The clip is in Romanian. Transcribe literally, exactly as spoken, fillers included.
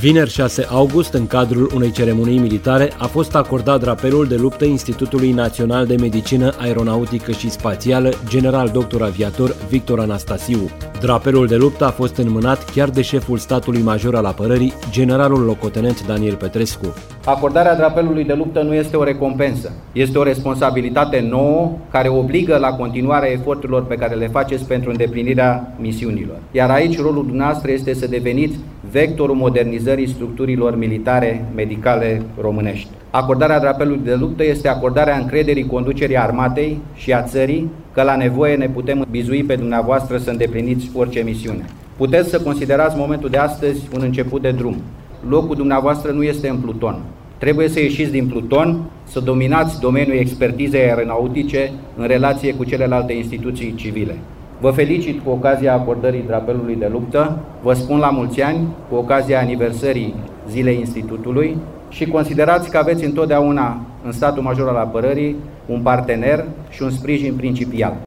Vineri șase august, în cadrul unei ceremonii militare, a fost acordat drapelul de luptă Institutului Național de Medicină Aeronautică și Spațială, general doctor aviator Victor Anastasiu. Drapelul de luptă a fost înmânat chiar de șeful statului major al apărării, generalul locotenent Daniel Petrescu. Acordarea drapelului de luptă nu este o recompensă, este o responsabilitate nouă care obligă la continuarea eforturilor pe care le faceți pentru îndeplinirea misiunilor. Iar aici rolul dumneavoastră este să deveniți vectorul modernizării structurilor militare medicale românești. Acordarea drapelului de luptă este acordarea încrederii conducerii armatei și a țării că la nevoie ne putem bizui pe dumneavoastră să îndepliniți orice misiune. Puteți să considerați momentul de astăzi un început de drum. Locul dumneavoastră nu este în pluton. Trebuie să ieșiți din pluton, să dominați domeniul expertizei aeronautice în relație cu celelalte instituții civile. Vă felicit cu ocazia acordării drapelului de luptă, vă spun la mulți ani cu ocazia aniversării Zilei Institutului și considerați că aveți întotdeauna în statul major al apărării un partener și un sprijin principial.